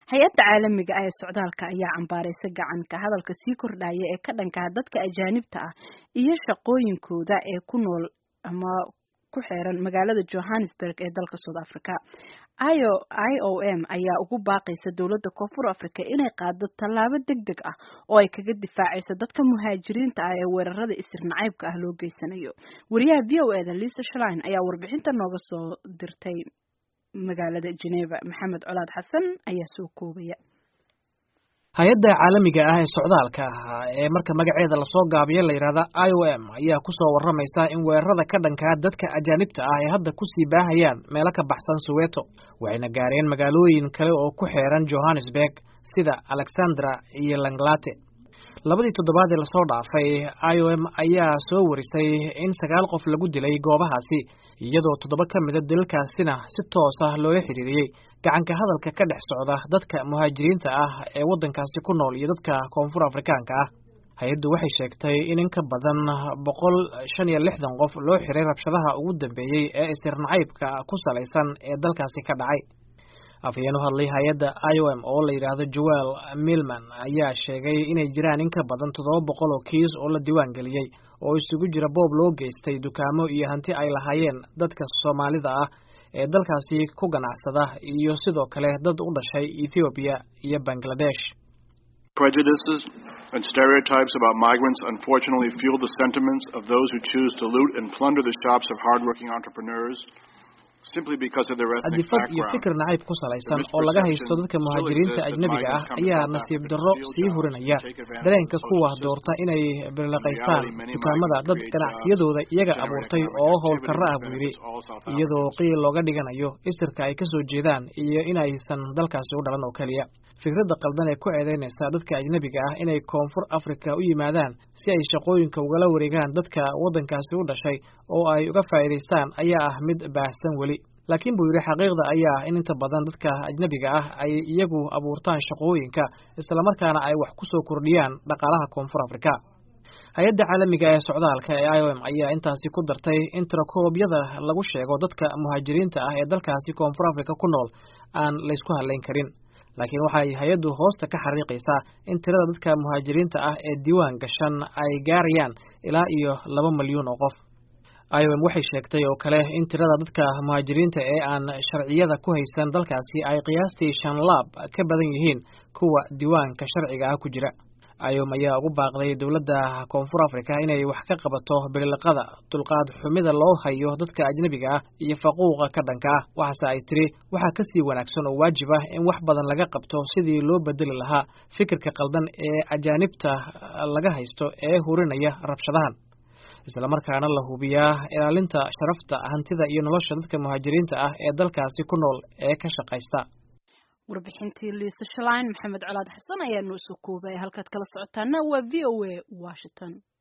hay-adda caalamiga ah ee socdaalka ayaa cambaaraysa gacanka hadalka sii kordhaya ee ka dhanka ah dadka ajaanibta ah iyo shaqooyinkooda ee ku nool ama ku xeeran magaalada Johannesburg ee dalka South Africa. IOM ayaa ugu baaqaysa dowladda Koonfur Afrika inay qaado tallaabo degdeg ah oo ay kaga difaacayso dadka muhaajiriinta ah ee weerarada isir nacaybka ah loo geysanayo. Wariyaha VOA-da Lisa Schlein ayaa warbixinta nooga soo dirtay magaalada Geneva. Maxamed Colaad Xasan ayaa soo koobaya. hay-adda caalamiga ah ee socdaalka ee marka magaceeda la soo gaabiyo la yiraahdo IOM ayaa ku soo waramaysa in weerarada ka dhanka dadka ajaanibta ah ay hadda ku sii baahayaan meelo ka baxsan Soweto waxayna gaareen magaalooyin kale oo ku xeeran Johannesburg sida Alexandra iyo Langlate. labadii toddobaad ee la soo dhaafay IOM ayaa soo warisay in 9 qof lagu dilay goobahaasi iyadoo 7 ka mid ah dilkaasina si toos ah loola xiriiriyay gacanka hadalka ka dhex socda dadka muhaajiriinta ah ee wadankaasi ku nool iyo dadka Koonfur Afrikaanka ah. hay'addu waxay sheegtay in ka badan 165 qof loo xiray rabshadaha ugu dambeeyay ee isir nacaybka ku salaysan ee dalkaasi ka dhacay. afayeen u hadlay hay-adda IOM oo la yiraahdo Joel Milman ayaa sheegay inay jiraan in ka badan 700 oo kiis oo la diiwaan galiyay oo isugu jira boob loo geystay dukaamo iyo hanti ay lahaayeen dadka Soomaalida ah ee dalkaasi ku ganacsada iyo sidoo kale dad u dhashay Ethiopia iyo Bangladesh. Prejudices and stereotypes about migrants unfortunately fuel the sentiments of those who choose to loot and plunder the shops of hardworking entrepreneurs. adifad iyo fikir nacayb ku salaysan oo laga haysto dadka muhaajiriinta ajnabiga ah ayaa nasiib darro sii hurinaya dareenka kuwa doorta inay birlaqaystaan dukaamada dad ganacsiyadooda iyaga abuurtay oo howlkarro ah buu yidhi iyadoo qiil looga dhiganayo isirka ay ka soo jeedaan iyo inaysan dalkaasi u dhalan oo keliya. fikradda qaldan ee ku eedeynaysa dadka ajnabiga ah inay Koonfur Afrika u yimaadaan si ay shaqooyinka ugala wareegaan dadka wadankaasi u dhashay oo ay uga faa'iideystaan ayaa ah mid baahsan weli. laakiin buu yidhi xaqiiqda ayaa in inta badan dadka ajnabiga ah ay iyagu abuurtaan shaqooyinka isla markaana ay wax ku soo kordhiyaan dhaqaalaha Koonfur Afrika. hay-adda caalamiga ee socdaalka ee IOM ayaa intaasi ku dartay in tirakoobyada lagu sheego dadka muhaajiriinta ah ee dalkaasi Koonfur Afrika ku nool aan la isku halayn karin. laakiin waxay hay-addu hoosta ka xariiqaysaa in tirada dadka muhaajiriinta ah ee diiwaan gashan ay gaarayaan ilaa iyo 2 milyan oo qof. IOM waxay sheegtay oo kale in tirada dadka muhaajiriinta ee aan sharciyada ku haysan dalkaasi ay qiyaastii 5 laab ka badan yihiin kuwa diiwaanka sharciga ah ku jira. IOM ayaa ugu baaqday dowladda Koonfur Afrika inay wax ka qabato bilaqada dulqaad xumida loo hayo dadka ajnabiga ah iyo faquuqa ka dhanka ah. waxaase ay tiri waxa ka sii wanaagsan oo waajib ah in wax badan laga qabto sidii loo bedeli lahaa fikirka qaldan ee ajaanibta laga haysto ee hurinaya rabshadahan isla markaana la hubiyaa ilaalinta sharafta hantida iyo nolosha dadka muhaajiriinta ah ee dalkaasi ku nool ee ka shaqaysta. warbixintii Lisa Schlein. Maxamed Colaad Xasan ayaa noo soo koobay halkaad kala socotaana waa VOA Washington.